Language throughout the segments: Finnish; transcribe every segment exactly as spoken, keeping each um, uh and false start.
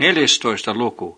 neljästoista luku.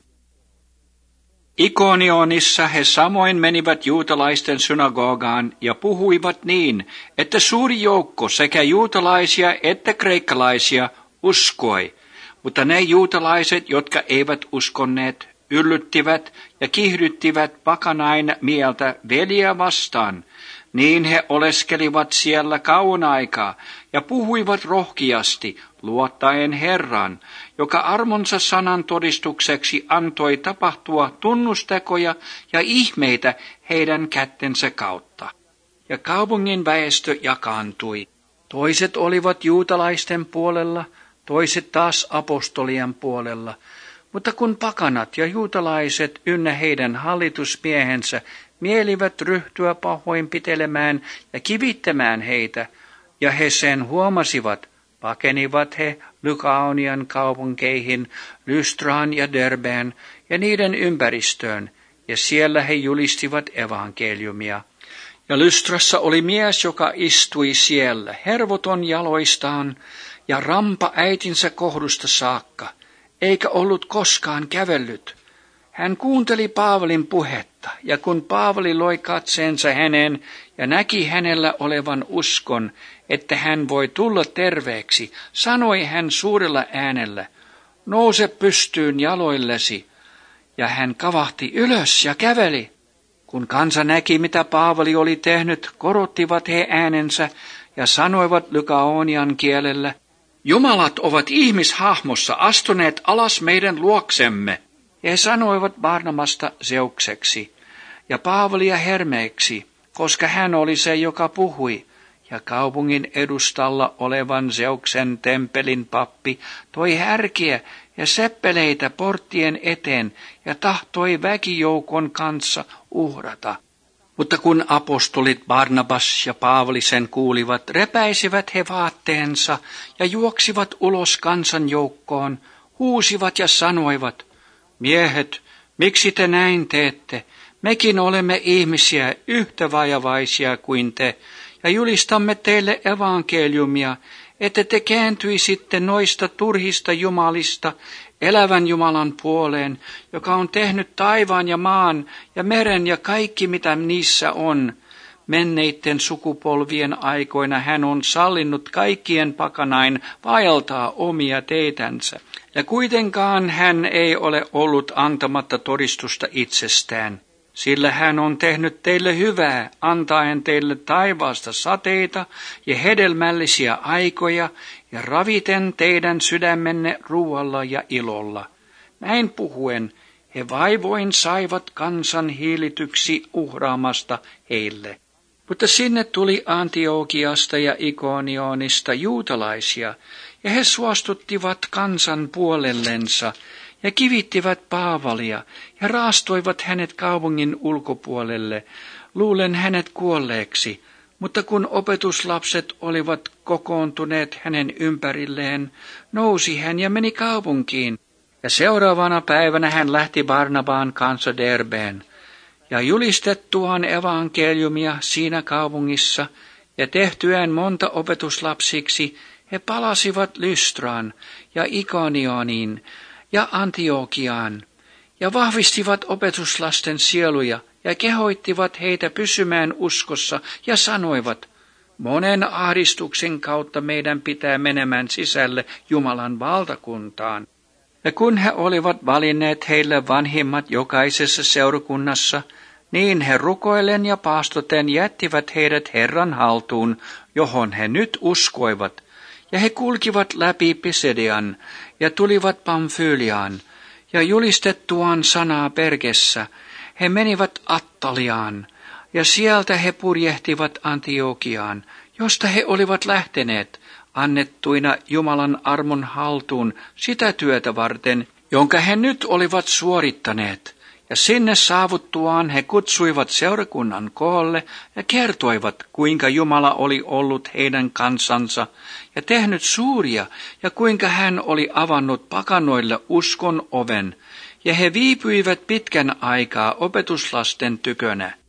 Ikonionissa he samoin menivät juutalaisten synagogaan ja puhuivat niin, että suuri joukko sekä juutalaisia että kreikkalaisia uskoi, mutta ne juutalaiset, jotka eivät uskonneet, yllyttivät ja kiihdyttivät pakanain mieltä veliä vastaan. Niin he oleskelivat siellä kauan aikaa ja puhuivat rohkeasti, luottaen Herran, joka armonsa sanan todistukseksi antoi tapahtua tunnustekoja ja ihmeitä heidän kättensä kautta. Ja kaupungin väestö jakaantui. Toiset olivat juutalaisten puolella, toiset taas apostolien puolella. Mutta kun pakanat ja juutalaiset ynnä heidän hallitusmiehensä mielivät ryhtyä pahoinpitelemään ja kivittämään heitä, ja he sen huomasivat, pakenivat he Lykaonian kaupunkeihin, Lystraan ja Derbeen ja niiden ympäristöön, ja siellä he julistivat evankeliumia. Ja Lystrassa oli mies, joka istui siellä, hervoton jaloistaan ja rampa äitinsä kohdusta saakka, eikä ollut koskaan kävellyt. Hän kuunteli Paavalin puhetta, ja kun Paavali loi katseensa häneen ja näki hänellä olevan uskon, että hän voi tulla terveeksi, sanoi hän suurella äänellä, nouse pystyyn jaloillesi, ja hän kavahti ylös ja käveli. Kun kansa näki, mitä Paavali oli tehnyt, korottivat he äänensä ja sanoivat lykaonian kielellä, Jumalat ovat ihmishahmossa astuneet alas meidän luoksemme. Ja he sanoivat Barnabasta Zeukseksi ja Paavalia Hermeeksi, koska hän oli se, joka puhui. Ja kaupungin edustalla olevan Zeuksen temppelin pappi toi härkiä ja seppeleitä porttien eteen ja tahtoi väkijoukon kanssa uhrata. Mutta kun apostolit Barnabas ja Paavali sen kuulivat, repäisivät he vaatteensa ja juoksivat ulos kansanjoukkoon, huusivat ja sanoivat, Miehet, miksi te näin teette? Mekin olemme ihmisiä yhtä vajavaisia kuin te, ja julistamme teille evankeliumia, että te kääntyisitte noista turhista jumalista elävän Jumalan puoleen, joka on tehnyt taivaan ja maan ja meren ja kaikki mitä niissä on. Menneiden sukupolvien aikoina hän on sallinut kaikkien pakanain vaeltaa omia teitänsä. Ja kuitenkaan hän ei ole ollut antamatta todistusta itsestään, sillä hän on tehnyt teille hyvää, antaen teille taivaasta sateita ja hedelmällisiä aikoja ja raviten teidän sydämenne ruoalla ja ilolla. Näin puhuen he vaivoin saivat kansan hiilityksi uhraamasta heille. Mutta sinne tuli Antiokiasta ja Ikonionista juutalaisia, ja he suostuttivat kansan puolellensa ja kivittivät Paavalia ja raastoivat hänet kaupungin ulkopuolelle, luulen hänet kuolleeksi. Mutta kun opetuslapset olivat kokoontuneet hänen ympärilleen, nousi hän ja meni kaupunkiin. Ja seuraavana päivänä hän lähti Barnabaan kanssa Derbeen. Ja julistettuaan evankeliumia siinä kaupungissa ja tehtyään monta opetuslapsiksi, he palasivat Lystraan ja Ikonioniin ja Antiokiaan ja vahvistivat opetuslasten sieluja ja kehoittivat heitä pysymään uskossa ja sanoivat, monen ahdistuksen kautta meidän pitää menemään sisälle Jumalan valtakuntaan. Ja kun he olivat valinneet heille vanhimmat jokaisessa seurakunnassa, niin he rukoillen ja paastoten jättivät heidät Herran haltuun, johon he nyt uskoivat. Ja he kulkivat läpi Pisidian ja tulivat Pamfyliaan, ja julistettuaan sanaa Pergessä, he menivät Attaliaan, ja sieltä he purjehtivat Antiokiaan, josta he olivat lähteneet, annettuina Jumalan armon haltuun sitä työtä varten, jonka he nyt olivat suorittaneet. Ja sinne saavuttuaan he kutsuivat seurakunnan koolle ja kertoivat, kuinka Jumala oli ollut heidän kansansa ja tehnyt suuria, ja kuinka hän oli avannut pakanoille uskon oven. Ja he viipyivät pitkän aikaa opetuslasten tykönä.